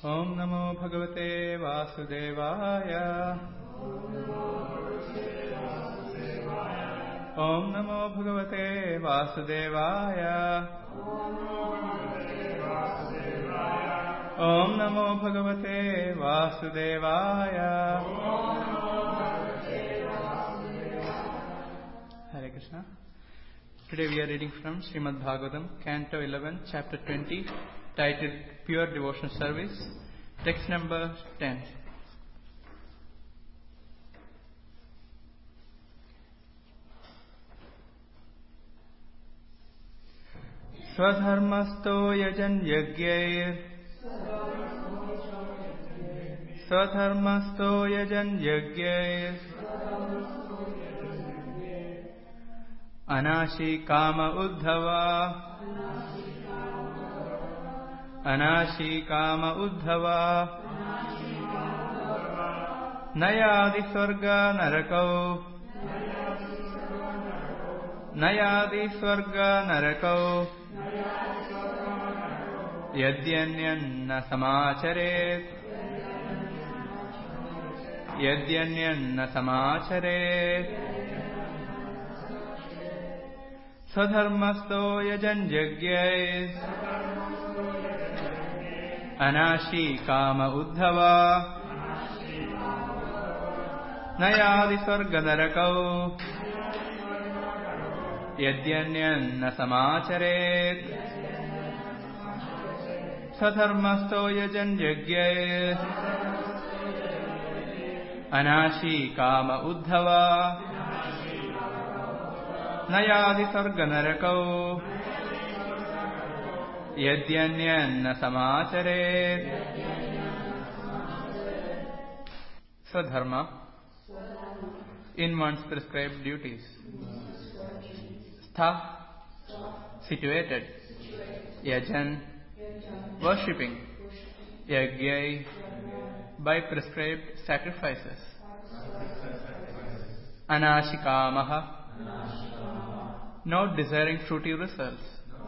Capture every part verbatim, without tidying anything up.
Om Namo Bhagavate Vasudevaya. Om Namo Bhagavate Vasudevaya. Om Namo Bhagavate Vasudevaya. Hare Krishna. Today we are reading from Srimad Bhagavatam, Canto eleven, Chapter twenty, titled Pure Devotional Service, text number ten. Swadharmasto yajan yagyair Swadharmasto yajan yagyair Anashi kama uddhava Anashi kama uddhava Nayadi swarga narakau Nayadi swarga narakau Yadyanyanna samacharet Yadyanyanna samacharet Swadharmasto yajan yagyais Anashi kama uddhava Nayadi swarga narakau Yadyanyanna samacharet Swadharmasto yajan yagyais Anashi kama uddhava Nayadi sarga narakau Yadyanyanna samacharet. Swadharma, in one's prescribed duties. Stha, situated. Yajan, worshipping. Yagyai, by prescribed sacrifices. Anashikamaha, not desiring fruity results.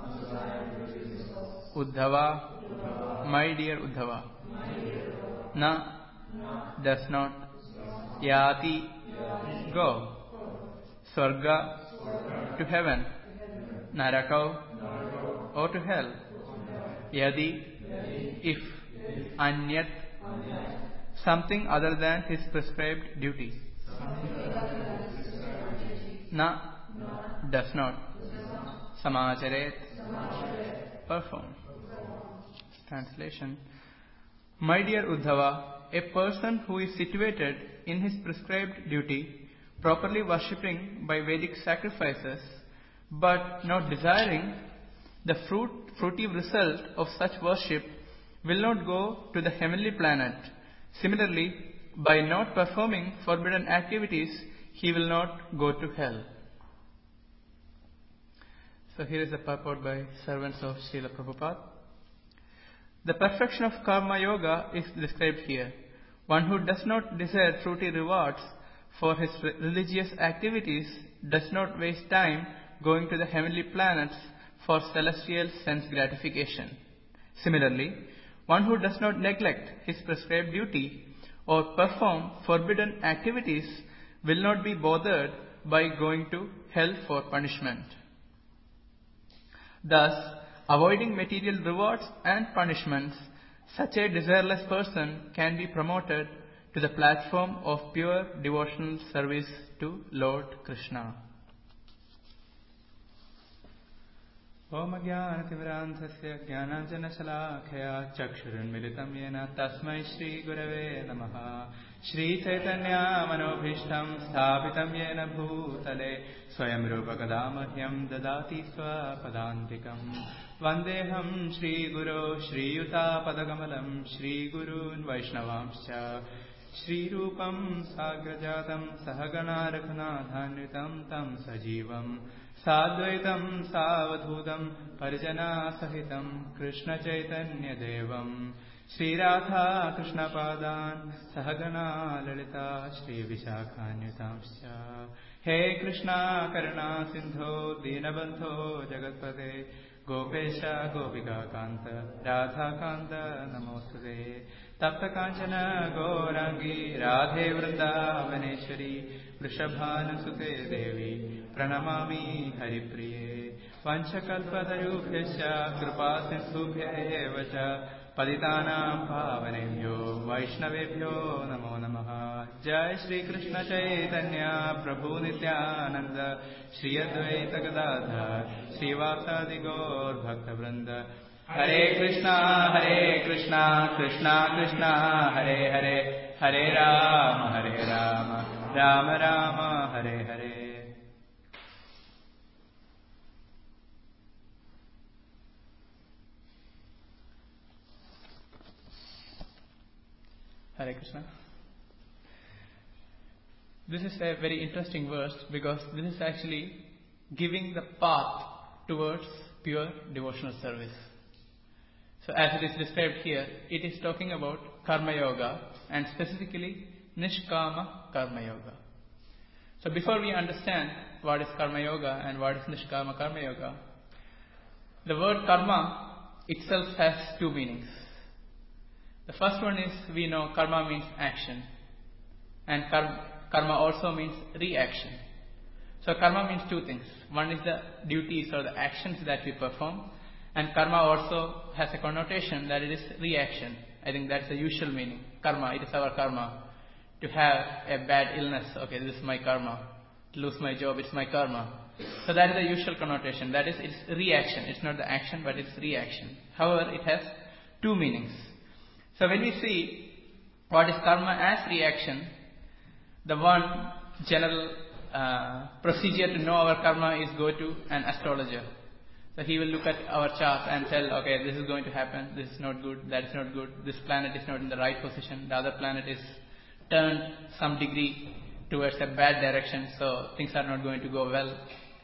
Uddhava, my dear Uddhava. Na, does not. Yati, go. Swarga, to heaven. Narakau, or to hell. Yadi, if. Anyat, something other than his prescribed duty. Na, does not. Samacharet, perform. Translation. My dear Uddhava, a person who is situated in his prescribed duty, properly worshipping by Vedic sacrifices, but not desiring the fruit, fruitive result of such worship, will not go to the heavenly planet. Similarly, by not performing forbidden activities, he will not go to hell. So here is a purport by servants of Srila Prabhupada. The perfection of Karma Yoga is described here. One who does not desire fruity rewards for his religious activities does not waste time going to the heavenly planets for celestial sense gratification. Similarly, one who does not neglect his prescribed duty or perform forbidden activities will not be bothered by going to hell for punishment. Thus, avoiding material rewards and punishments, such a desireless person can be promoted to the platform of pure devotional service to Lord Krishna. Om Jnanatimirandhasya Jnananjanashalakaya Chakshurunmilitam Yena Tasmai Shri Gurave Namaha. Shri Chaitanya Manobhishtam Sthapitam Yena Bhutale Swayam Rupa Kadamahyam Dadati Swapadantikam Vandeham Shri Guru Shri Yuta Padagamalam Shri Gurun Vaishnavamscha Shri Rupam Sagrajatam Sahagana Raghunathanvitam Tam Sajivam Sadvaitam Savadhutam Parijana Sahitam Krishna Chaitanya Devam Shri Radha Krishna Padan Sahagana Lalita Shri Vishakanyutamscha. He Krishna Karuna Sindho Dinabandho Jagatpate Gopesha Gopika Kanta Radha Kanta Namostade. Tapta Kanchana Gaurangi Radhe Vrindavaneshwari Vrishabhanasute Devi Pranamami Haripriye Panchakalpatarubhyascha Kripa Sindhubhya Evacha Paditanam Pavanebhyo Vaishnavebhyo Namo Namaha. Jai Shri Krishna Chaitanya Prabhu Nityananda Shri Advaita Gadadhar Srivasadi Gaur Bhakta Vrinda. Hare Krishna, Hare Krishna, Krishna Krishna, Hare Hare, Hare Rama, Hare Rama, Rama Rama, Hare Hare. Hare Krishna. This is a very interesting verse because this is actually giving the path towards pure devotional service. So as it is described here, it is talking about Karma Yoga and specifically Nishkama Karma Yoga. So before we understand what is Karma Yoga and what is Nishkama Karma Yoga, the word karma itself has two meanings. The first one is, we know karma means action and karma also means reaction. So karma means two things. One is the duties or the actions that we perform, and karma also has a connotation that it is reaction. I think that's the usual meaning. Karma, it is our karma. To have a bad illness, okay, this is my karma. To lose my job, it's my karma. So that is the usual connotation. That is, it's reaction. It's not the action, but it's reaction. However, it has two meanings. So when we see what is karma as reaction, the one general uh, procedure to know our karma is go to an astrologer. So he will look at our chart and tell, okay, this is going to happen, this is not good, that is not good, this planet is not in the right position, the other planet is turned some degree towards a bad direction, so things are not going to go well.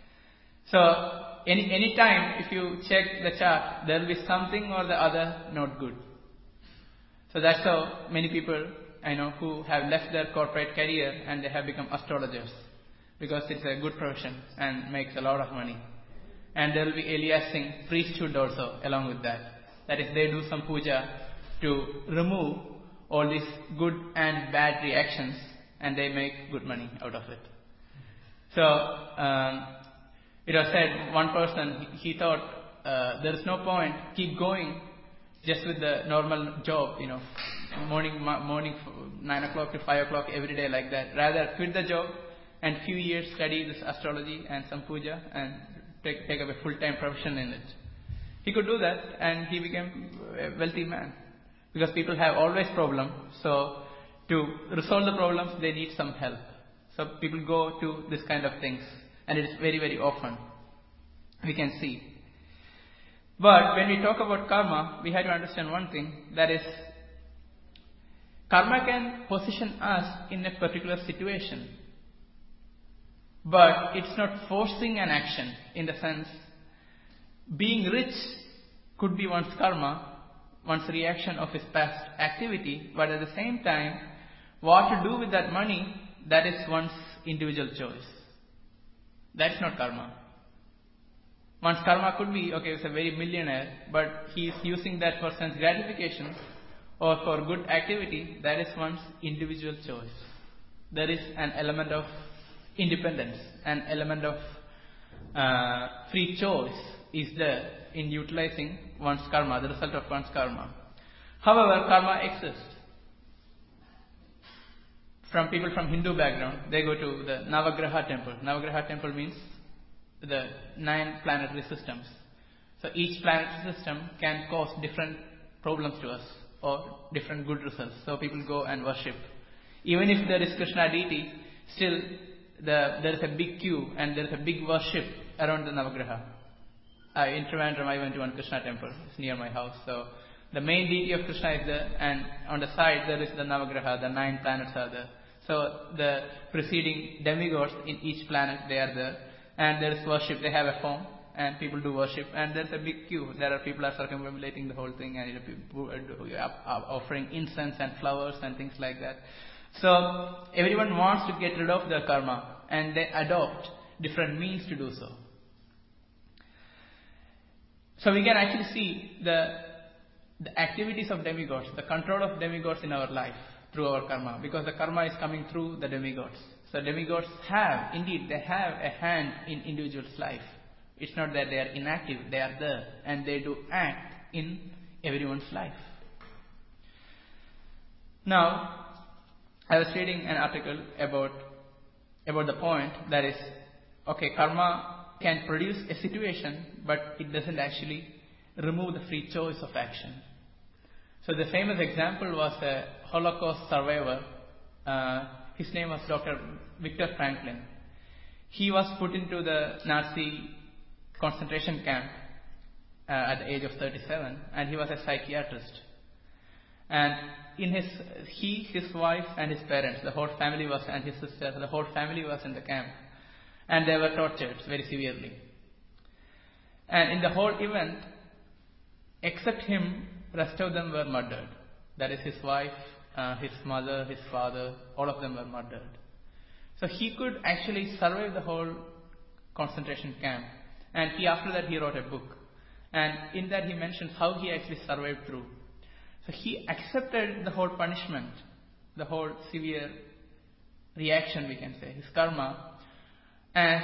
So any any time if you check the chart, there will be something or the other not good. So that's how many people I know who have left their corporate career and they have become astrologers, because it's a good profession and makes a lot of money. And there will be aliasing priesthood also along with that. That is, they do some puja to remove all these good and bad reactions, and they make good money out of it. So um, it was said, one person, he, he thought uh, there is no point keep going just with the normal job, you know, morning morning nine o'clock to five o'clock every day like that. Rather quit the job and few years study this astrology and some puja and take take up a full-time profession in it. He could do that and he became a wealthy man, because people have always problems. So to resolve the problems, they need some help. So people go to this kind of things, and it is very very often we can see. But when we talk about karma, we have to understand one thing, that is, karma can position us in a particular situation, but it's not forcing an action. In the sense, being rich could be one's karma, one's reaction of his past activity, but at the same time, what to do with that money, that is one's individual choice. That's not karma. One's karma could be, okay, he's a very millionaire, but he's using that for sense gratification or for good activity. That is one's individual choice. There is an element of independence, an element of uh, free choice is there in utilizing one's karma, the result of one's karma. However, karma exists. From people from Hindu background, they go to the Navagraha temple. Navagraha temple means the nine planetary systems. So each planetary system can cause different problems to us or different good results. So people go and worship. Even if there is Krishna deity, still the, there is a big queue and there is a big worship around the Navagraha. Uh, in Trivandrum, I went to one Krishna temple. It's near my house. So the main deity of Krishna is there, and on the side there is the Navagraha, the nine planets are there. So the preceding demigods in each planet, they are there. And there is worship, they have a form, and people do worship, and there's a big queue. There are people are circumambulating the whole thing, and you know, people are offering incense and flowers and things like that. So everyone wants to get rid of their karma, and they adopt different means to do so. So we can actually see the the activities of demigods, the control of demigods in our life through our karma, because the karma is coming through the demigods. So demigods have, indeed, they have a hand in individual's life. It's not that they are inactive, they are there, and they do act in everyone's life. Now, I was reading an article about, about the point that is, okay, karma can produce a situation, but it doesn't actually remove the free choice of action. So the famous example was a Holocaust survivor. Uh, his name was Doctor Viktor Frankl. He was put into the Nazi concentration camp uh, at the age of thirty-seven, and he was a psychiatrist. And in his, he, his wife, and his parents, the whole family was, and his sister, the whole family was in the camp, and they were tortured very severely. And in the whole event, except him, rest of them were murdered. That is his wife, uh, his mother, his father, all of them were murdered. So he could actually survive the whole concentration camp. And he, after that, he wrote a book. And in that he mentions how he actually survived through. So he accepted the whole punishment, the whole severe reaction, we can say, his karma, as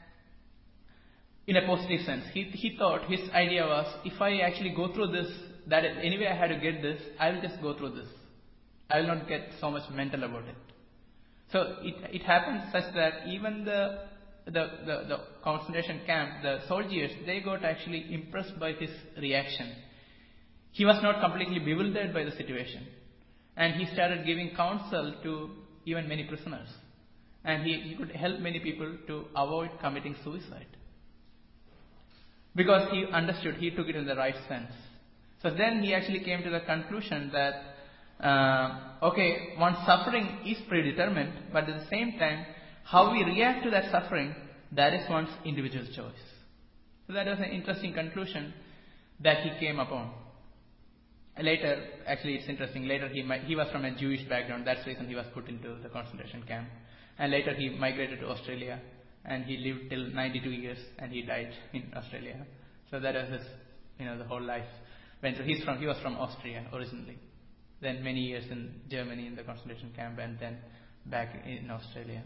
in a positive sense. He, he thought, his idea was, if I actually go through this, that is, anyway I had to get this, I will just go through this. I will not get so much mental about it. So it, it happened such that even the, the, the, the concentration camp, the soldiers, they got actually impressed by his reaction. He was not completely bewildered by the situation. And he started giving counsel to even many prisoners. And he, he could help many people to avoid committing suicide. Because he understood, he took it in the right sense. So then he actually came to the conclusion that, uh, okay, one's suffering is predetermined, but at the same time, how we react to that suffering, that is one's individual choice. So that was an interesting conclusion that he came upon. Later, actually it's interesting, later he he was from a Jewish background, that's the reason he was put into the concentration camp. And later he migrated to Australia, and he lived till ninety-two years, and he died in Australia. So that was his, you know, the whole life. When so he's from, he was from Austria originally, then many years in Germany in the concentration camp, and then back in Australia.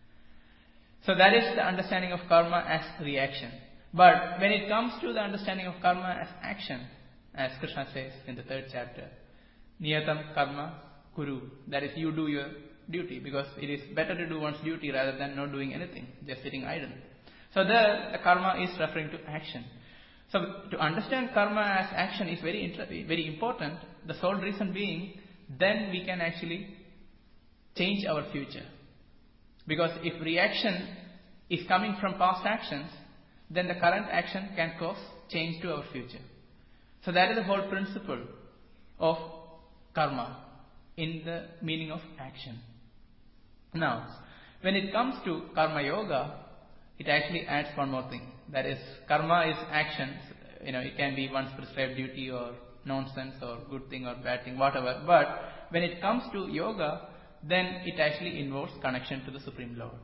So that is the understanding of karma as reaction. But when it comes to the understanding of karma as action, as Krishna says in the third chapter, Niyatam karma kuru, that is, you do your duty, because it is better to do one's duty rather than not doing anything, just sitting idle. So there, the karma is referring to action. So to understand karma as action is very inter- very important. The sole reason being, then we can actually change our future. Because if reaction is coming from past actions, then the current action can cause change to our future. So that is the whole principle of karma in the meaning of action. Now, when it comes to karma yoga, it actually adds one more thing. That is, karma is actions. You know, it can be one's prescribed duty or nonsense or good thing or bad thing, whatever. But when it comes to yoga, then it actually involves connection to the Supreme Lord.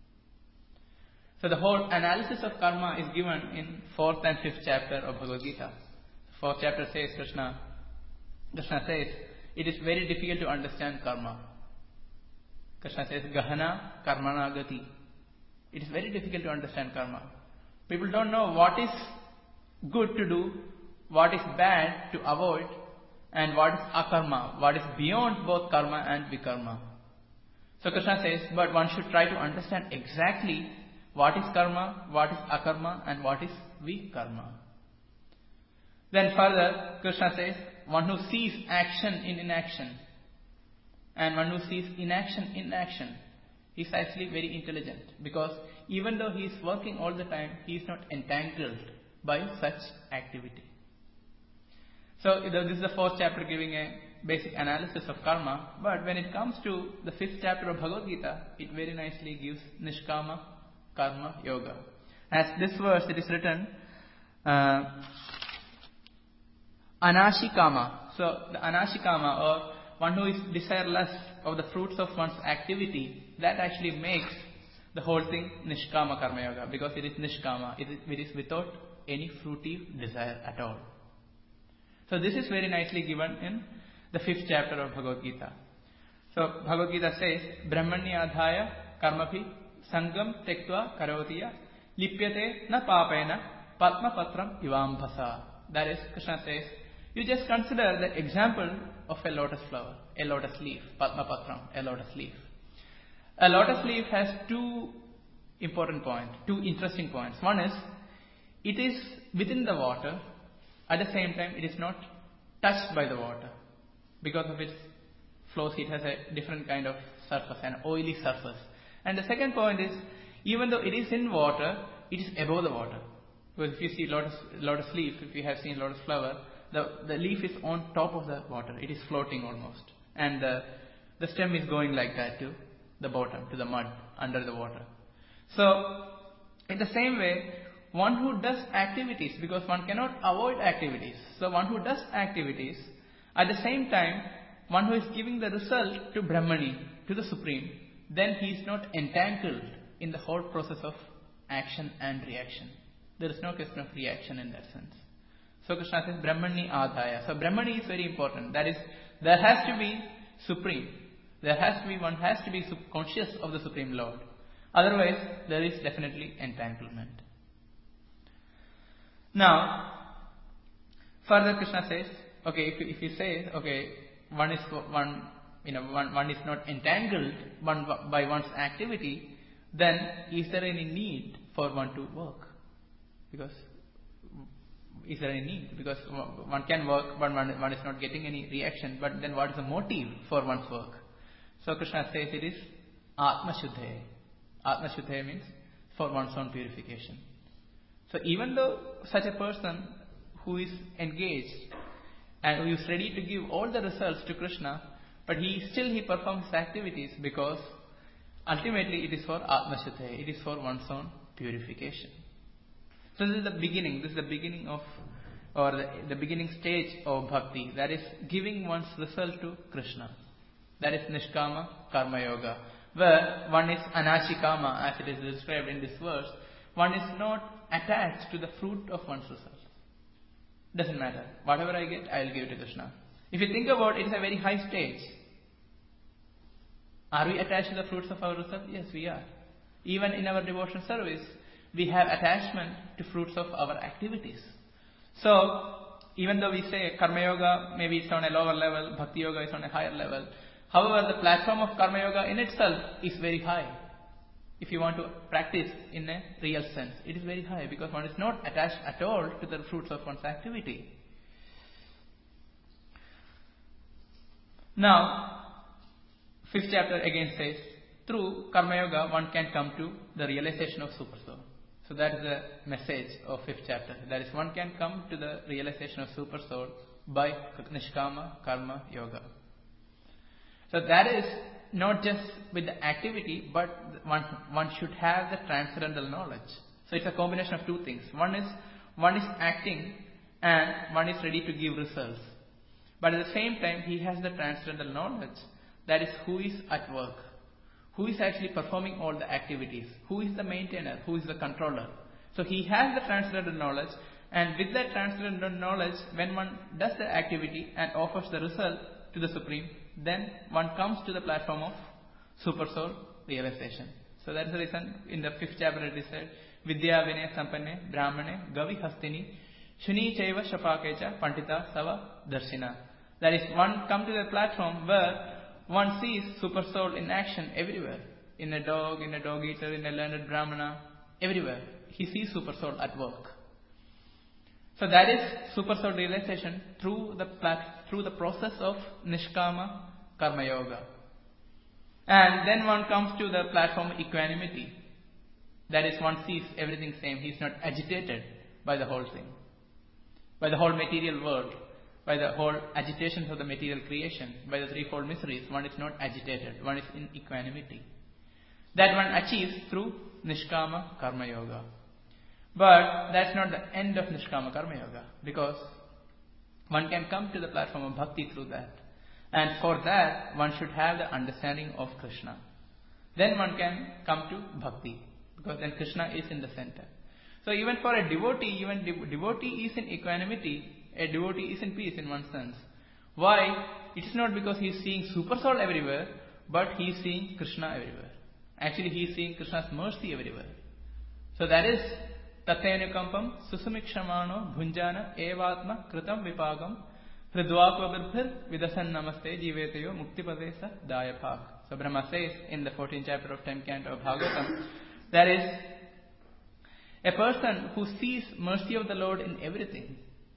So the whole analysis of karma is given in fourth and fifth chapter of Bhagavad Gita. Fourth chapter says, Krishna, Krishna says, it is very difficult to understand karma. Krishna says, Gahana karmana gati. It is very difficult to understand karma. People don't know what is good to do, what is bad to avoid, and what is akarma, what is beyond both karma and vikarma. So Krishna says, but one should try to understand exactly what is karma, what is akarma, and what is vikarma. Then further, Krishna says, one who sees action in inaction, and one who sees inaction in action, he is actually very intelligent, because even though he is working all the time, he is not entangled by such activity. So this is the fourth chapter giving a basic analysis of karma, but when it comes to the fifth chapter of Bhagavad Gita, it very nicely gives Nishkama Karma Yoga. As this verse, it is written, uh, Anashikama. So the Anashikama, or one who is desireless of the fruits of one's activity, that actually makes the whole thing Nishkama Karma Yoga, because it is Nishkama, it is, it is without any fruitive desire at all. So this is very nicely given in the fifth chapter of Bhagavad Gita. So Bhagavad Gita says, Brahmanya adhaya karmabhi sangam tektva karotiya lipyate na papena padma patram ivambhasa. That is, Krishna says, you just consider the example of a lotus flower, a lotus leaf, padma patram, a lotus leaf. A lotus leaf has two important points, two interesting points. One is, it is within the water. At the same time, it is not touched by the water. Because of its flows, it has a different kind of surface, an oily surface. And the second point is, even though it is in water, it is above the water. Because if you see lotus, lotus leaf, if you have seen lotus flower, the, the leaf is on top of the water. It is floating almost. And the, the stem is going like that to the bottom, to the mud, under the water. So, in the same way, one who does activities, because one cannot avoid activities. So one who does activities, at the same time, one who is giving the result to Brahmani, to the Supreme, then he is not entangled in the whole process of action and reaction. There is no question of reaction in that sense. So Krishna says, Brahmani adhaya. So Brahmani is very important. That is, there has to be Supreme. There has to be, one has to be conscious of the Supreme Lord. Otherwise, there is definitely entanglement. Now, further Krishna says, okay, if you, if you say, okay, one is one, you know, one, one is not entangled one by one's activity, then is there any need for one to work? Because is there any need? Because one can work, but one, one is not getting any reaction. But then, what is the motive for one's work? So Krishna says it is Atma Shuddhe. Atma Shuddhe means for one's own purification. So even though such a person who is engaged and who is ready to give all the results to Krishna, but he still he performs his activities because ultimately it is for Atma Shuddhe, it is for one's own purification. So this is the beginning, this is the beginning of, or the, the beginning stage of bhakti, that is giving one's result to Krishna. That is Nishkama Karma Yoga, where one is Anashikama, as it is described in this verse. One is not attached to the fruit of one's result. Doesn't matter. Whatever I get, I will give it to Krishna. If you think about it, it is a very high stage. Are we attached to the fruits of our result? Yes, we are. Even in our devotional service, we have attachment to fruits of our activities. So, even though we say Karma Yoga, maybe it's on a lower level, Bhakti Yoga is on a higher level. However, the platform of Karma Yoga in itself is very high. If you want to practice in a real sense, it is very high because one is not attached at all to the fruits of one's activity. Now, fifth chapter again says, through Karma Yoga one can come to the realization of Super Soul. So that is the message of fifth chapter. That is, one can come to the realization of Super Soul by Nishkama Karma Yoga. So that is not just with the activity, but one, one should have the transcendental knowledge. So it's a combination of two things. One is, one is acting and one is ready to give results. But at the same time, he has the transcendental knowledge. That is, who is at work. Who is actually performing all the activities. Who is the maintainer. Who is the controller. So he has the transcendental knowledge. And with that transcendental knowledge, when one does the activity and offers the result to the Supreme, then one comes to the platform of Super Soul realization. So that is the reason in the fifth chapter it is said, Vidya Vinaya Sampanne Brahmane Gavi Hastini Shuni Chaiva Shapakecha Pandita Sava Darshina. That is, one come to the platform where one sees Super Soul in action everywhere. In a dog, in a dog eater, in a learned Brahmana, everywhere. He sees Super Soul at work. So that is Super Soul realization through the plat- through the process of Nishkama Karma Yoga. And then one comes to the platform of equanimity. That is, one sees everything same. He is not agitated by the whole thing, by the whole material world, by the whole agitations of the material creation, by the threefold miseries. One is not agitated. One is in equanimity. That one achieves through Nishkama Karma Yoga. But that's not the end of Nishkama Karma Yoga, because one can come to the platform of Bhakti through that. And for that, one should have the understanding of Krishna. Then one can come to Bhakti, because then Krishna is in the center. So even for a devotee, even de- devotee is in equanimity, a devotee is in peace in one sense. Why? It is not because he is seeing Super Soul everywhere, but he is seeing Krishna everywhere. Actually, he is seeing Krishna's mercy everywhere. So that is Tatyanukampam Susumikshamano Bhunjana Evatma Kritam Vipagam Hridvakvabirphir Vidasan Namaste Jiveteyo Muktipadesa Dayapak. So Brahma says in the fourteenth chapter of tenth canto of Bhagavatam, that is a person who sees mercy of the Lord in everything.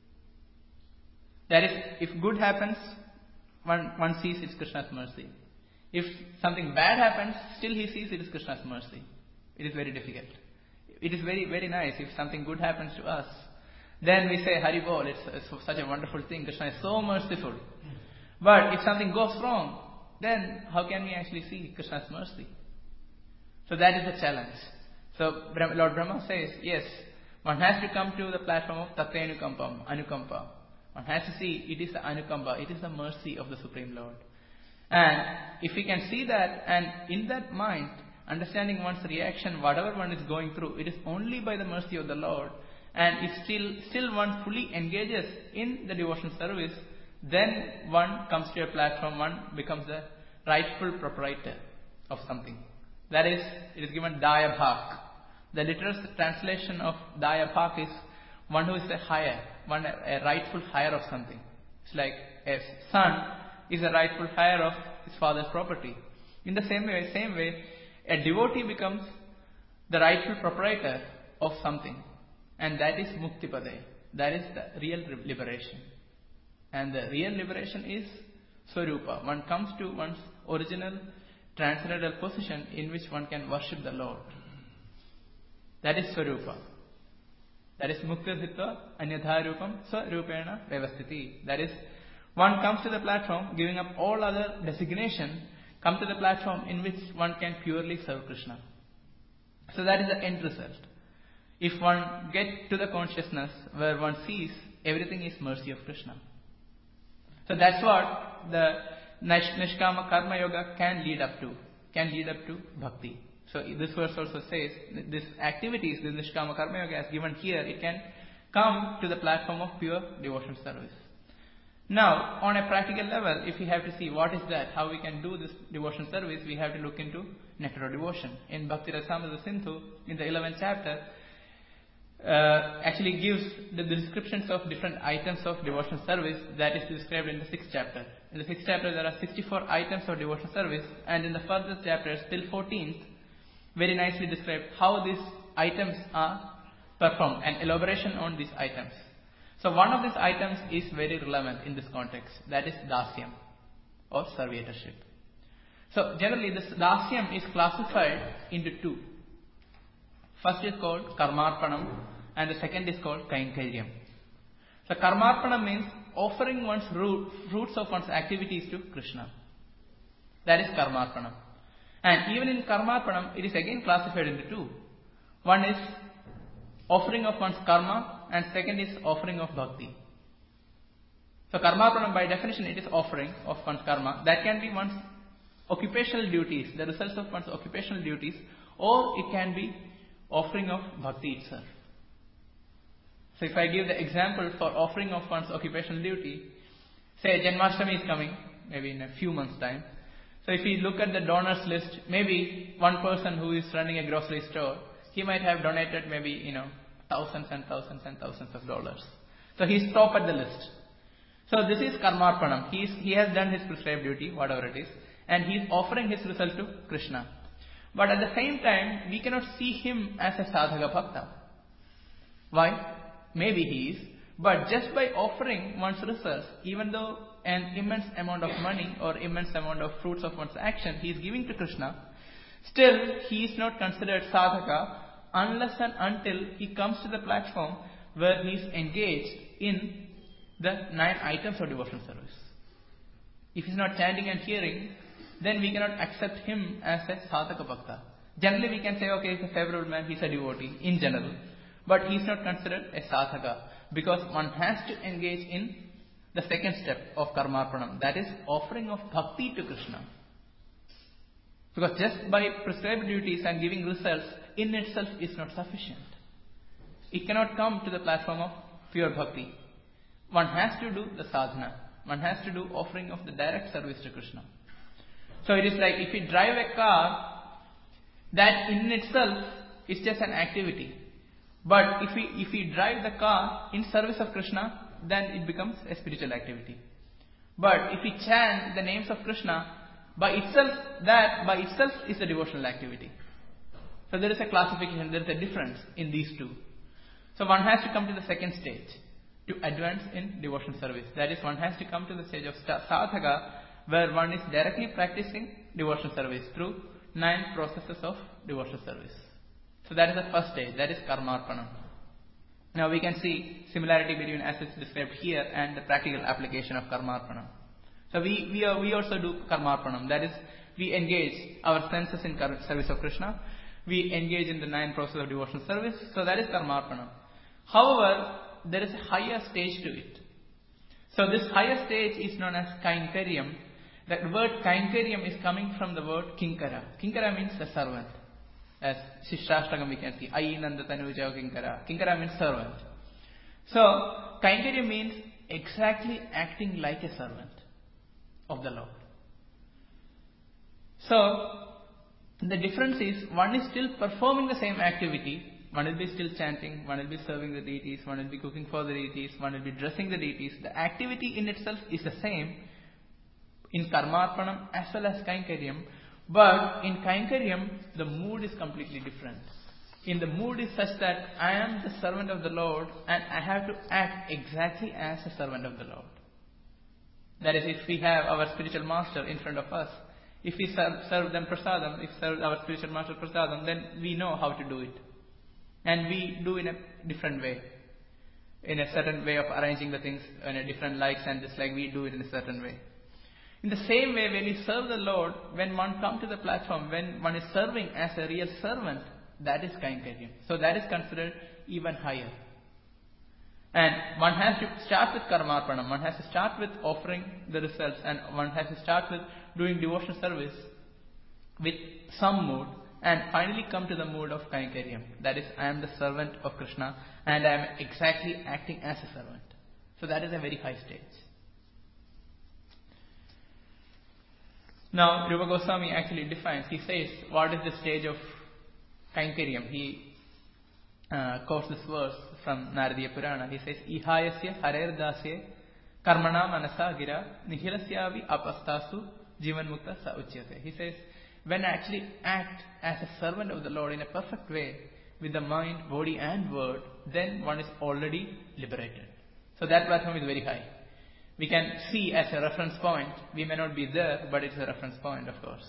That is, if good happens, one, one sees it's Krishna's mercy. If something bad happens, still he sees it is Krishna's mercy. It is very difficult. It is very, very nice if something good happens to us. Then we say, Hari Bol, it's, it's such a wonderful thing. Krishna is so merciful. But if something goes wrong, then how can we actually see Krishna's mercy? So that is the challenge. So Lord Brahma says, yes, one has to come to the platform of Tatyanukampam, Anukampa. One has to see it is the Anukampa, it is the mercy of the Supreme Lord. And if we can see that, and in that mind, understanding one's reaction, whatever one is going through, it is only by the mercy of the Lord. And if still, still one fully engages in the devotion service, then one comes to a platform, one becomes the rightful proprietor of something. That is, it is given Daya Bhak. The literal translation of Daya Bhak is one who is a hire, one a rightful hire of something. It's like a son is a rightful hire of his father's property. In the same way, same way, a devotee becomes the rightful proprietor of something. And that is Muktipade. That is the real liberation. And the real liberation is Swarupa. One comes to one's original transcendental position in which one can worship the Lord. That is Swarupa. That is Muktadhitva Anyadharupam Swarupena Vyavasthiti. That is, one comes to the platform, giving up all other designation, come to the platform in which one can purely serve Krishna. So that is the end result. If one gets to the consciousness where one sees everything is mercy of Krishna. So that's what the Nishkama Karma Yoga can lead up to, can lead up to Bhakti. So this verse also says, this activities, the Nishkama Karma Yoga as given here, it can come to the platform of pure devotion service. Now, on a practical level, if we have to see what is that, how we can do this devotion service, we have to look into nectar of devotion. In Bhakti Rasamrita Sindhu, in the eleventh chapter, uh, actually gives the, the descriptions of different items of devotion service that is described in the sixth chapter. In the sixth chapter, there are sixty-four items of devotion service, and in the furthest chapters, till fourteenth, very nicely described how these items are performed and elaboration on these items. So one of these items is very relevant in this context. That is dasyam or servitorship. So generally this dasyam is classified into two. First is called karmarpanam and the second is called kainkaryam. So karmarpanam means offering one's root, fruits of one's activities to Krishna. That is karmarpanam. And even in karmarpanam, it is again classified into two. One is offering of one's karma and second is offering of bhakti. So karmarpanam by definition it is offering of one's karma. That can be one's occupational duties, the results of one's occupational duties, or it can be offering of bhakti itself. So if I give the example for offering of one's occupational duty, say Janmashtami is coming, maybe in a few months' time. So if we look at the donors list, maybe one person who is running a grocery store, he might have donated maybe, you know, thousands and thousands and thousands of dollars. So he's top at the list. So this is karmarpanam. He, is, he has done his prescribed duty, whatever it is, and he is offering his result to Krishna. But at the same time, we cannot see him as a sadhaka bhakta. Why? Maybe he is. But just by offering one's results, even though an immense amount of money or immense amount of fruits of one's action he is giving to Krishna, still he is not considered sadhaka unless and until he comes to the platform where he is engaged in the nine items of devotional service. If he is not chanting and hearing, then we cannot accept him as a sadhaka bhakta. Generally we can say, okay, he's a favorable man, he's a devotee in general, but he is not considered a sadhaka because one has to engage in the second step of karmarpanam, that is offering of bhakti to Krishna. Because just by prescribed duties and giving results in itself is not sufficient. It cannot come to the platform of pure bhakti. one has to do the sadhana. One has to do offering of the direct service to Krishna. So it is like if you drive a car, that in itself is just an activity. But if we if we drive the car in service of Krishna, then it becomes a spiritual activity. But if we chant the names of Krishna, by itself, that by itself is a devotional activity. So there is a classification, there is a difference in these two. So one has to come to the second stage to advance in devotional service. That is, one has to come to the stage of sadhaka, where one is directly practicing devotional service through nine processes of devotional service. So that is the first stage, that is karmarpanam. Now we can see similarity between as it's described here and the practical application of karmarpanam. So we we, are, we also do karmarpanam, that is, we engage our senses in service of Krishna, we engage in the nine processes of devotional service, so that is karmarpanam. However, there is a higher stage to it. So this higher stage is known as kainkariam. The word kainkariam is coming from the word kinkara. Kinkara means the servant. As Shishtashtagam we can see, Ayi Nanda Tanuja Kinkara. Kinkara means servant. So, kainkariam means exactly acting like a servant of the Lord. So, the difference is, one is still performing the same activity. One will be still chanting, one will be serving the deities, one will be cooking for the deities, one will be dressing the deities. The activity in itself is the same in karmarpanam as well as kainkariam. But in kainkariam, the mood is completely different. In the mood is such that I am the servant of the Lord and I have to act exactly as a servant of the Lord. That is, if we have our spiritual master in front of us, if we serve, serve them prasadam, if we serve our spiritual master prasadam, then we know how to do it. And we do in a different way. In a certain way of arranging the things, in a different likes and dislikes, we do it in a certain way. In the same way, when we serve the Lord, when one comes to the platform, when one is serving as a real servant, that is kainkariam. So that is considered even higher. And one has to start with karmarpanam, one has to start with offering the results, and one has to start with doing devotional service with some mood, and finally come to the mood of kainkariam. That is, I am the servant of Krishna and I am exactly acting as a servant. So that is a very high stage. Now, Rupa Goswami actually defines, he says, what is the stage of kainkariam? He uh, quotes this verse from Naradiya Purana. He says, Ihayasya harer dasye karmana manasa gira nihilasyavi apastasu jivan mukta sa uchyate. He says, when I actually act as a servant of the Lord in a perfect way, with the mind, body and word, then one is already liberated. So that platform is very high. We can see as a reference point, we may not be there, but it's a reference point, of course.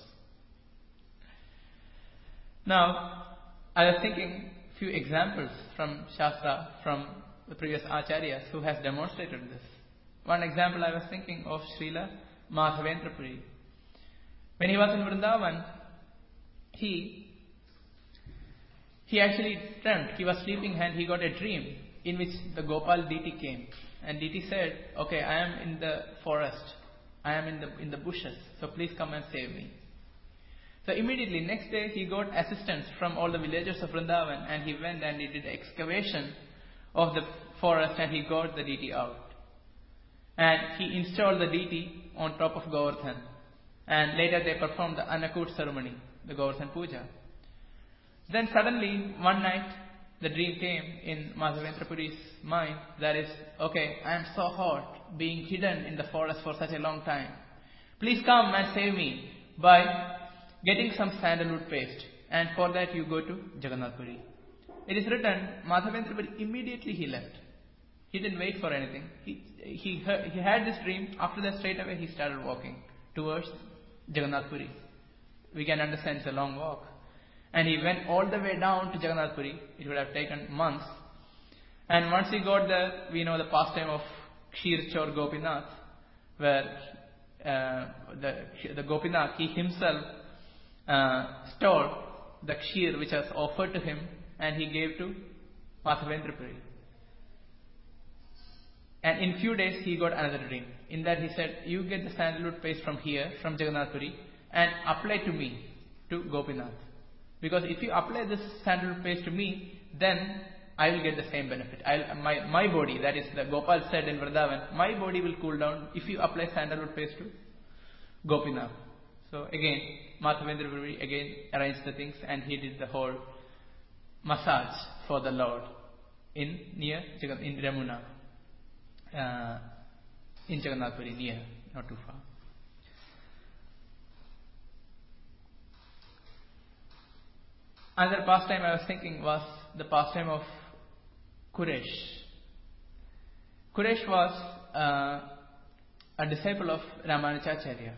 Now, I was thinking a few examples from Shastra, from the previous Acharyas who has demonstrated this. One example I was thinking of Srila Madhavendra Puri. When he was in Vrindavan, he, he actually dreamt, he was sleeping and he got a dream in which the Gopal deity came. And deity said, okay, I am in the forest, I am in the, in the bushes, so please come and save me. So immediately next day he got assistance from all the villagers of Vrindavan and he went and he did excavation of the forest and he got the deity out. And he installed the deity on top of Govardhan. And later they performed the Annakut ceremony, the Govardhan Puja. Then suddenly, one night, the dream came in Madhavendra Puri's mind, that is, okay, I am so hot, being hidden in the forest for such a long time. Please come and save me by getting some sandalwood paste. And for that you go to Jagannath Puri. It is written, Madhavendra Puri, immediately he left. He didn't wait for anything. He, he, heard, he had this dream, after that straight away he started walking towards Jagannath Puri. We can understand it's a long walk. And he went all the way down to Jagannath Puri. It would have taken months. And once he got there, we know the pastime of Kshir Chor Gopinath, where uh, the, the Gopinath, he himself uh, stored the Kshir which was offered to him and he gave to Madhavendra Puri. And in few days he got another dream. In that he said, you get the sandalwood paste from here, from Jagannath Puri, and apply to me, to Gopinath. Because if you apply this sandalwood paste to me, then I will get the same benefit. I'll, my, my body, that is the Gopal said in Vrindavan, my body will cool down if you apply sandalwood paste to Gopinath. So again, Madhavendra Puri again arranged the things and he did the whole massage for the Lord in near in Ramuna, uh, in Jagannath Puri, near, not too far. Another pastime I was thinking was the pastime of Kuresh. Kuresh was uh, a disciple of Ramanujacharya.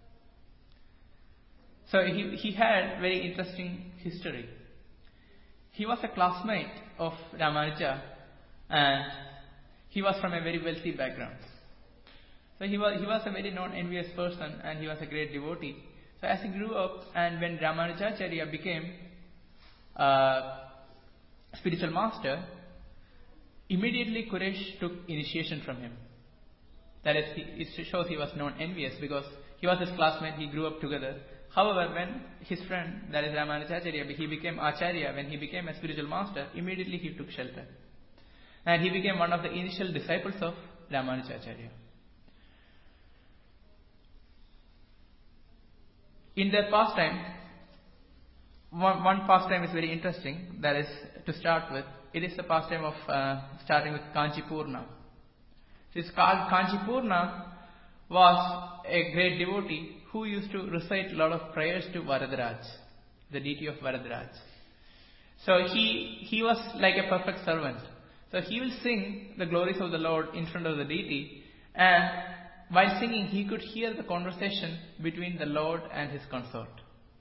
So he, he had very interesting history. He was a classmate of Ramanuja and he was from a very wealthy background. So he was, he was a very non-envious person and he was a great devotee. So as he grew up and when Ramanujacharya became a spiritual master, immediately Kuresh took initiation from him. That is, he, it shows he was non-envious because he was his classmate, he grew up together. However, when his friend, that is Ramanujacharya, he became Acharya, when he became a spiritual master, immediately he took shelter. And he became one of the initial disciples of Ramanujacharya. In their pastime, one, one pastime is very interesting, that is to start with. It is the pastime of uh, starting with Kanchipurna. This Kanchipurna was a great devotee who used to recite a lot of prayers to Varadaraj, the deity of Varadaraj. So he, he was like a perfect servant. So he will sing the glories of the Lord in front of the deity, and while singing he could hear the conversation between the Lord and his consort.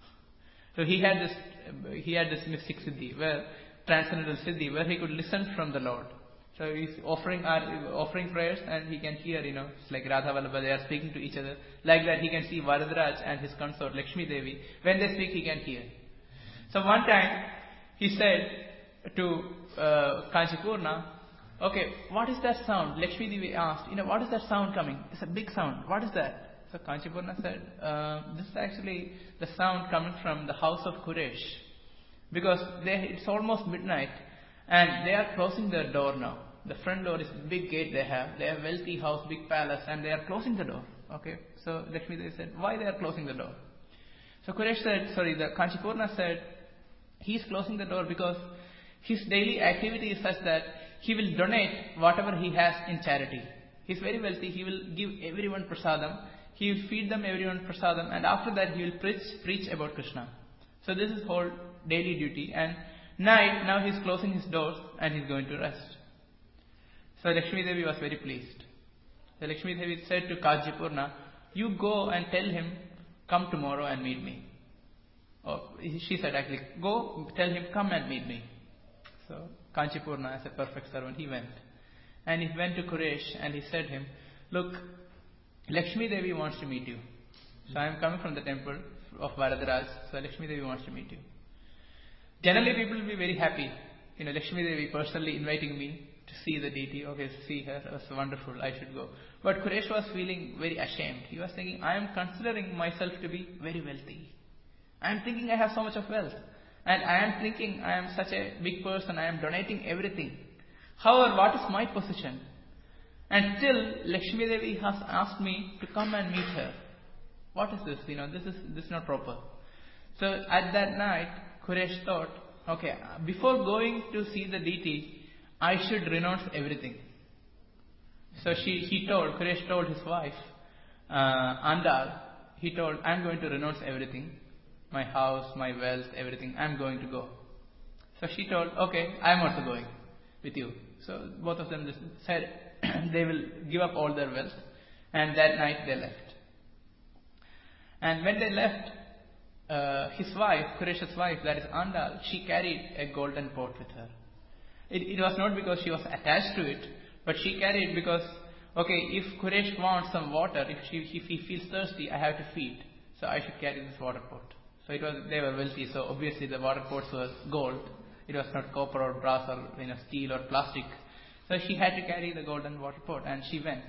So he had this he had this mystic siddhi, where transcendental siddhi, where he could listen from the Lord. So he's offering our, offering prayers and he can hear, you know, it's like Radha Vallabha, they are speaking to each other. Like that he can see Varadaraj and his consort Lakshmi Devi. When they speak, he can hear. So one time he said to uh, Kanchipurna, okay, what is that sound? Lakshmi Devi asked, you know, what is that sound coming? It's a big sound. What is that? So Kanchipurna said, uh, this is actually the sound coming from the house of Kuresh. Because they, it's almost midnight and they are closing their door now. The front door is a big gate they have. They have wealthy house, big palace, and they are closing the door. Okay. So Lakshmi Devi said, why they are closing the door? So Kuresh said, sorry, the Kanchipurna said, he is closing the door because his daily activity is such that he will donate whatever he has in charity. He is very wealthy. He will give everyone prasadam. He will feed them everyone prasadam, and after that he will preach, preach about Krishna. So this is whole daily duty. And night, now he is closing his doors and he is going to rest. So Lakshmi Devi was very pleased. So Lakshmi Devi said to Kanchipurna, you go and tell him, come tomorrow and meet me. Oh, she said actually, go tell him, come and meet me. So Kanchipurna, as a perfect servant, he went. And he went to Kuresh and he said to him, look, Lakshmi Devi wants to meet you. So I am coming from the temple of Varadaraj, so Lakshmi Devi wants to meet you. Generally people will be very happy. You know, Lakshmi Devi personally inviting me to see the deity. Okay, see her, that's wonderful, I should go. But Kuresh was feeling very ashamed. He was thinking, I am considering myself to be very wealthy. I am thinking I have so much of wealth. And I am thinking I am such a big person, I am donating everything. However, what is my position? And still, Lakshmi Devi has asked me to come and meet her. What is this? You know, this is this is not proper. So at that night, Kuresh thought, okay, before going to see the deity, I should renounce everything. So she, he told, Kuresh told his wife, uh, Andal, he told, I am going to renounce everything. My house, my wealth, everything, I am going to go. So she told, okay, I am also going with you. So both of them said they will give up all their wealth. And that night they left. And when they left, uh, his wife, Kuresh's wife, that is Andal, she carried a golden pot with her. It, it was not because she was attached to it, but she carried because, okay, if Kuresh wants some water, if, she, if he feels thirsty, I have to feed. So I should carry this water pot. So it was, they were wealthy, so obviously the water pots were gold. It was not copper or brass or, you know, steel or plastic. So she had to carry the golden water pot, and she went.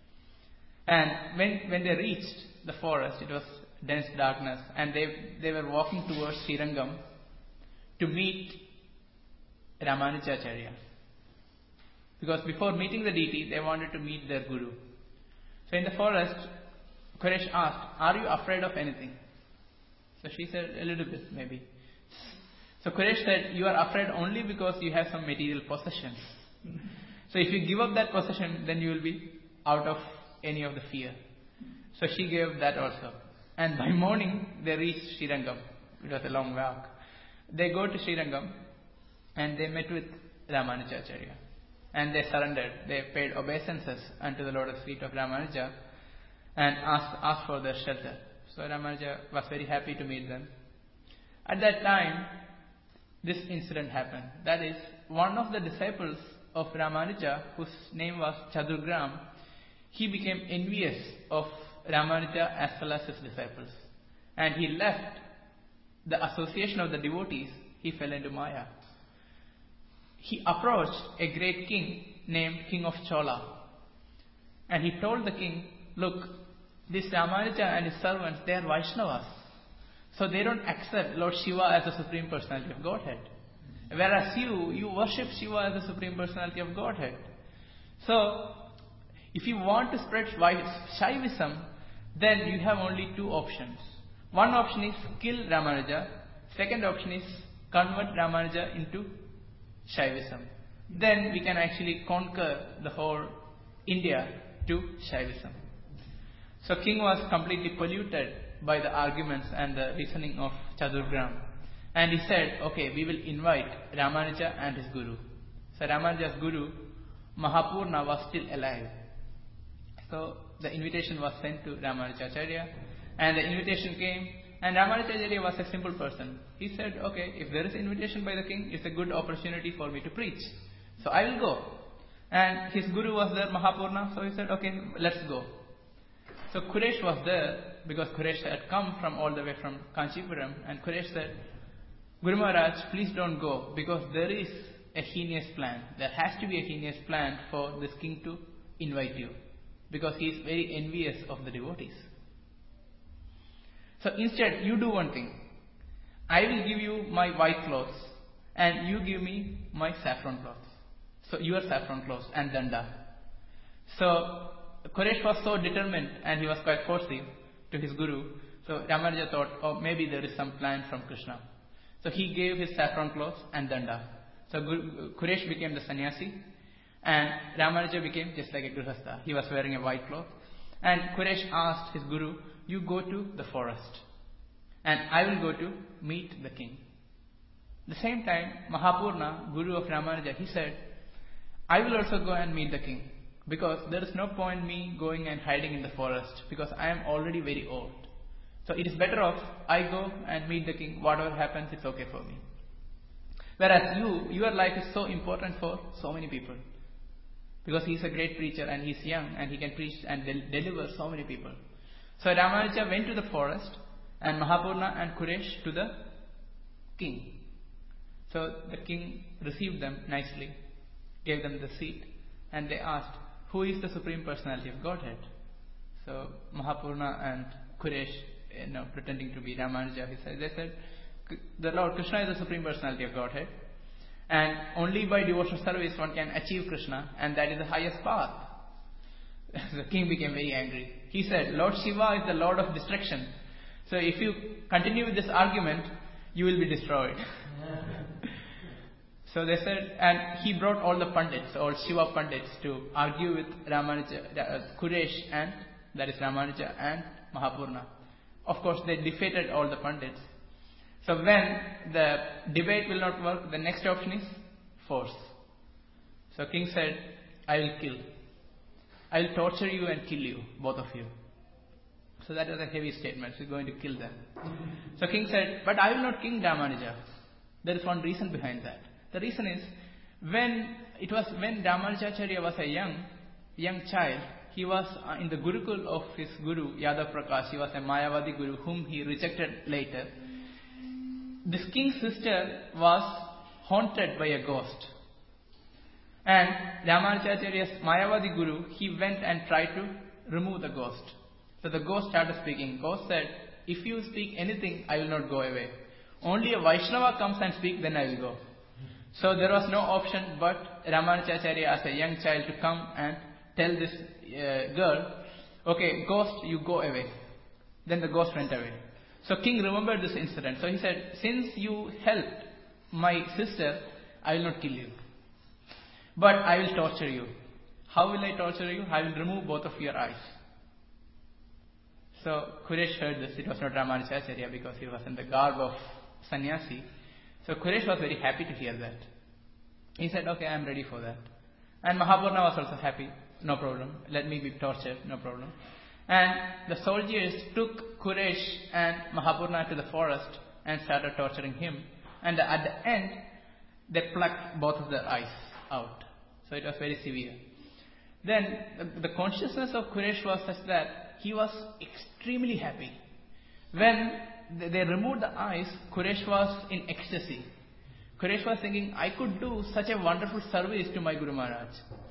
And when, when they reached the forest, it was dense darkness, and they, they were walking towards Srirangam to meet Ramanujacharya. Because before meeting the deity, they wanted to meet their guru. So in the forest, Quresh asked, "Are you afraid of anything?" So she said, "A little bit, maybe." So Quresh said, "You are afraid only because you have some material possessions. So if you give up that possession, then you will be out of any of the fear." So she gave that also. And by morning, they reached Srirangam. It was a long walk. They go to Srirangam and they met with Ramanujacharya. And they surrendered. They paid obeisances unto the lotus feet of Ramanuja and asked, asked for their shelter. So Ramanuja was very happy to meet them. At that time, this incident happened. That is, one of the disciples of Ramanuja, whose name was Chadurgram, he became envious of Ramanuja as well as his disciples. And he left the association of the devotees. He fell into Maya. He approached a great king named King of Chola. And he told the king, "Look, this Ramanuja and his servants, they are Vaishnavas. So they don't accept Lord Shiva as the Supreme Personality of Godhead. Whereas you, you worship Shiva as the Supreme Personality of Godhead. So, if you want to spread Shaivism, then you have only two options. One option is kill Ramanuja. Second option is convert Ramanuja into Shaivism. Then we can actually conquer the whole India to Shaivism." So king was completely polluted by the arguments and the reasoning of Chadurgram. And he said, "Okay, we will invite Ramanuja and his guru." So Ramanuja's guru, Mahapurna, was still alive. So the invitation was sent to Ramanujacharya, and the invitation came, and Ramanujacharya was a simple person. He said, "Okay, if there is invitation by the king, it's a good opportunity for me to preach. So I will go." And his guru was there, Mahapurna, so he said, "Okay, let's go." So Quresh was there, because Quresh had come from all the way from Kanchipuram, and Quresh said, "Guru Maharaj, please don't go, because there is a heinous plan. There has to be a heinous plan for this king to invite you, because he is very envious of the devotees. So instead, you do one thing. I will give you my white clothes, and you give me my saffron clothes. So your saffron clothes and danda." So Quresh was so determined, and he was quite forceful to his guru. So Ramanuja thought, "Oh, maybe there is some plan from Krishna." So he gave his saffron clothes and danda. So Quresh became the sannyasi, and Ramanuja became just like a grihastha. He was wearing a white cloth. And Quresh asked his guru, "You go to the forest, and I will go to meet the king." The same time, Mahapurna, guru of Ramanuja, he said, "I will also go and meet the king, because there is no point me going and hiding in the forest, because I am already very old. So it is better off I go and meet the king. Whatever happens, it's okay for me. Whereas you, your life is so important for so many people, because he is a great preacher and he is young and he can preach and del- deliver so many people." So Ramanuja went to the forest, and Mahapurna and Quresh to the king. So the king received them nicely, gave them the seat, and they asked, "Who is the Supreme Personality of Godhead?" So Mahapurna and Quresh, you know, pretending to be Ramanuja, he said, they said, "The Lord Krishna is the Supreme Personality of Godhead, and only by devotional service one can achieve Krishna, and that is the highest path." The king became very angry. He said, "Lord Shiva is the Lord of destruction. So if you continue with this argument, you will be destroyed." So they said, and he brought all the Pandits, all Shiva Pandits, to argue with Ramanuja, uh, Quresh, and that is Ramanuja and Mahapurna. Of course, they defeated all the Pandits. So when the debate will not work, the next option is force. So king said, "I will kill. I will torture you and kill you, both of you." So that was a heavy statement. So he's going to kill them. So king said, "But I will not kill Ramanuja." There is one reason behind that. The reason is, when it was when Ramanujacharya was a young young child, he was uh, in the Gurukul of his guru Yadav Prakash. He was a Mayavadi guru whom he rejected later. This king's sister was haunted by a ghost, and Ramanujacharya's Mayavadi guru, he went and tried to remove the ghost. So the ghost started speaking. Ghost said, "If you speak anything, I will not go away. Only a Vaishnava comes and speaks, then I will go." So there was no option but Ramanujacharya as a young child to come and tell this uh, girl, okay, ghost, you go away. Then the ghost went away. So king remembered this incident. So he said, since you helped my sister, I will not kill you. But I will torture you. How will I torture you? I will remove both of your eyes. So Quresh heard this. It was not Ramanujacharya because he was in the garb of sannyasi. So Quresh was very happy to hear that. He said, okay, I am ready for that. And Mahapurna was also happy. No problem. Let me be tortured. No problem. And the soldiers took Quresh and Mahapurna to the forest and started torturing him. And at the end, they plucked both of their eyes out. So it was very severe. Then the, the consciousness of Quresh was such that he was extremely happy. When they, they removed the eyes, Quresh was in ecstasy. Quresh was thinking, I could do such a wonderful service to my Guru Maharaj.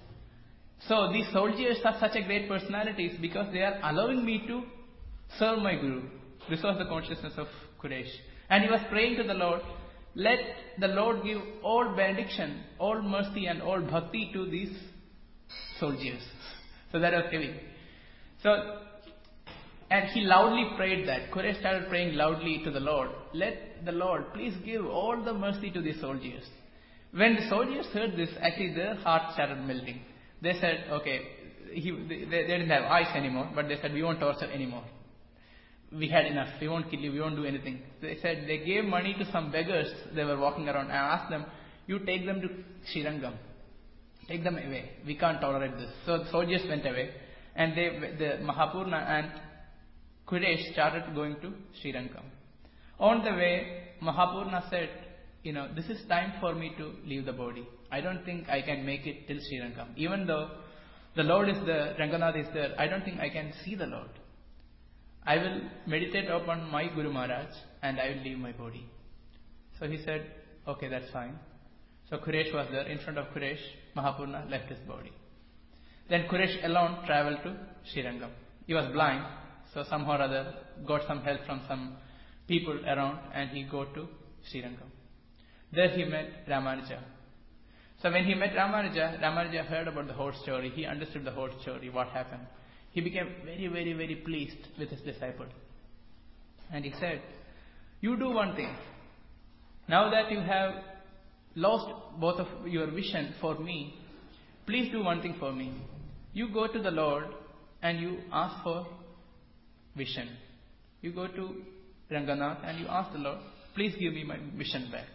So these soldiers are such a great personalities because they are allowing me to serve my Guru. This was the consciousness of Quresh. And he was praying to the Lord, let the Lord give all benediction, all mercy and all bhakti to these soldiers. So that was heavy. So, and he loudly prayed that. Quresh started praying loudly to the Lord, let the Lord please give all the mercy to these soldiers. When the soldiers heard this, actually their heart started melting. They said, okay, he, they, they didn't have eyes anymore, but they said, we won't torture anymore. We had enough. We won't kill you. We won't do anything. They said they gave money to some beggars. They were walking around and asked them, you take them to Srirangam. Take them away. We can't tolerate this. So the soldiers went away. And they, the Mahapurna and Quresh started going to Srirangam. On the way, Mahapurna said, you know, this is time for me to leave the body. I don't think I can make it till Srirangam. Even though the Lord is there, Ranganath is there, I don't think I can see the Lord. I will meditate upon my Guru Maharaj and I will leave my body. So he said, okay, that's fine. So Quresh was there. In front of Quresh, Mahapurna left his body. Then Quresh alone travelled to Srirangam. He was blind, so somehow or other got some help from some people around and he got to Srirangam. There he met Ramanuja. So when he met Ramanuja, Ramanuja heard about the whole story. He understood the whole story, what happened. He became very, very, very pleased with his disciple. And he said, you do one thing. Now that you have lost both of your vision for me, please do one thing for me. You go to the Lord and you ask for vision. You go to Ranganath and you ask the Lord, please give me my vision back.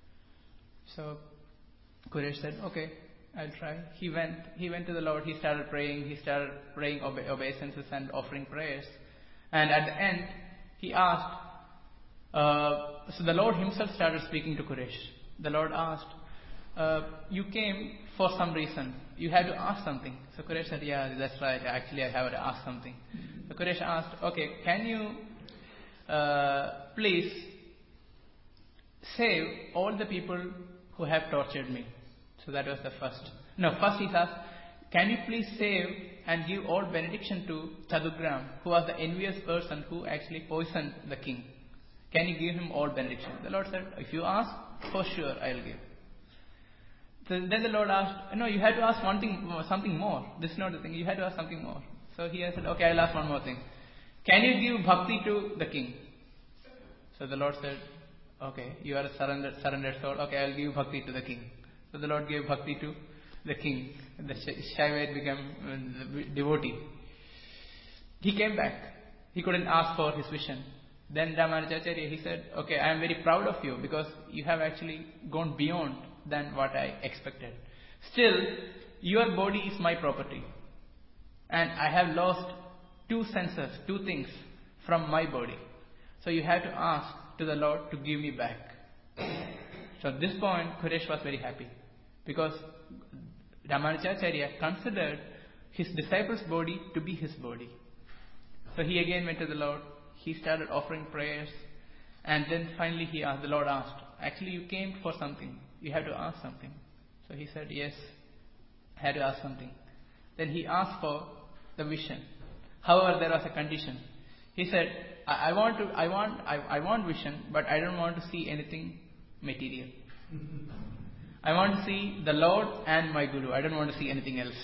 So Quresh said, okay, I'll try. He went, he went to the Lord, he started praying, he started praying obe- obeisances and offering prayers. And at the end, he asked, uh, so the Lord himself started speaking to Quresh. The Lord asked, uh, you came for some reason. You had to ask something. So Quresh said, yeah, that's right. Actually, I have to ask something. So Quresh asked, okay, can you uh, please save all the people who have tortured me? So that was the first. No, first he asked, can you please save and give all benediction to Chadugram, who was the envious person who actually poisoned the king? Can you give him all benediction? The Lord said, if you ask, for sure I will give. So then the Lord asked, no, you had to ask one thing, something more. This is not the thing. You had to ask something more. So he said, okay, I'll ask one more thing. Can you give bhakti to the king? So the Lord said, okay, you are a surrendered, surrendered soul. Okay, I'll give bhakti to the king. So the Lord gave bhakti to the king. The Shaivite became the devotee. He came back. He couldn't ask for his vision. Then Ramanujacharya, he said, okay, I am very proud of you because you have actually gone beyond than what I expected. Still, your body is my property. And I have lost two senses, two things from my body. So you have to ask to the Lord to give me back. So at this point, Quresh was very happy because Ramanujacharya considered his disciple's body to be his body. So he again went to the Lord. He started offering prayers. And then finally he asked, the Lord asked, actually you came for something. You had to ask something. So he said, yes, I had to ask something. Then he asked for the vision. However, there was a condition. He said, I, I want to, I want, I, I want vision, but I don't want to see anything material. I want to see the Lord and my Guru. I don't want to see anything else.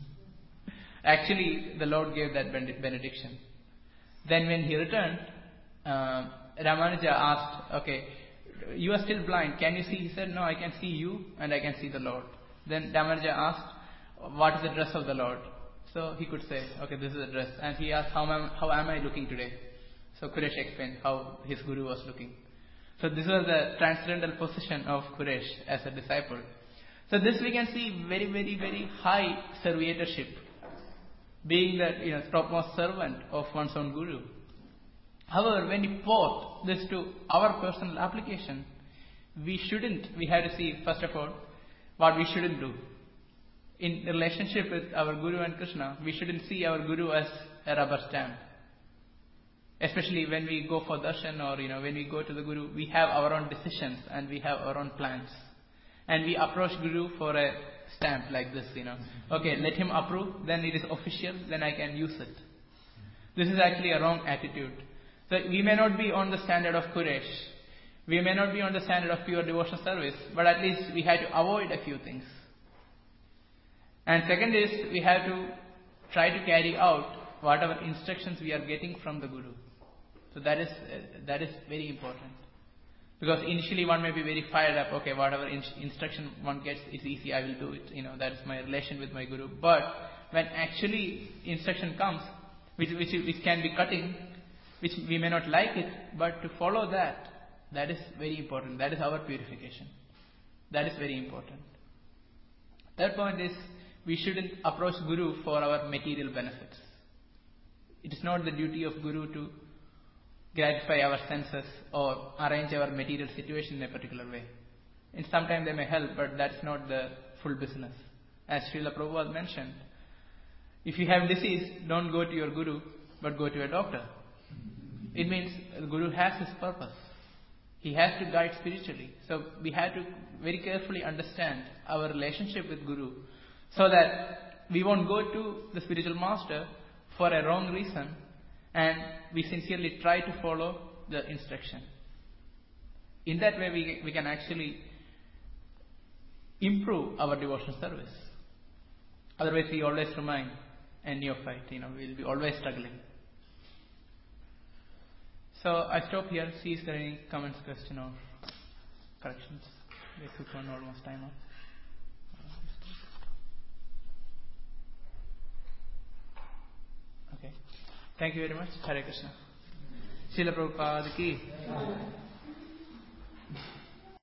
Actually, the Lord gave that benediction. Then when he returned, uh, Ramanuja asked, okay, you are still blind. Can you see? He said, no, I can see you and I can see the Lord. Then Ramanuja asked, what is the dress of the Lord? So he could say, okay, this is the dress. And he asked, how am, how am I looking today? So Quresh explained how his Guru was looking. So this was the transcendental position of Quresh as a disciple. So this we can see very, very, very high serviatorship. Being the you know, topmost servant of one's own Guru. However, when we port this to our personal application, we shouldn't, we have to see first of all what we shouldn't do. In relationship with our Guru and Krishna, we shouldn't see our Guru as a rubber stamp. Especially when we go for darshan or you know when we go to the Guru, we have our own decisions and we have our own plans. And we approach Guru for a stamp like this, you know. Okay, let him approve, then it is official, then I can use it. This is actually a wrong attitude. So we may not be on the standard of Quresh. We may not be on the standard of pure devotional service, but at least we have to avoid a few things. And second is, we have to try to carry out whatever instructions we are getting from the Guru. So that is uh, that is very important. Because initially one may be very fired up, okay, whatever in- instruction one gets is easy, I will do it. You know, that is my relation with my Guru. But when actually instruction comes, which, which, which can be cutting, which we may not like it, but to follow that, that is very important. That is our purification. That is very important. Third point is, we shouldn't approach Guru for our material benefits. It is not the duty of Guru to gratify our senses or arrange our material situation in a particular way. And sometimes they may help, but that's not the full business. As Srila Prabhupada mentioned, if you have disease, don't go to your Guru, but go to a doctor. It means the Guru has his purpose. He has to guide spiritually. So we have to very carefully understand our relationship with Guru so that we won't go to the spiritual master for a wrong reason and we sincerely try to follow the instruction. In that way we, we can actually improve our devotional service. Otherwise we always remain a neophyte, you know, we'll be always struggling. So I stop here, see if there are any comments, question or corrections. We took on almost time up. Okay. Thank you very much. Hare Krishna. Srila Prabhupada ki.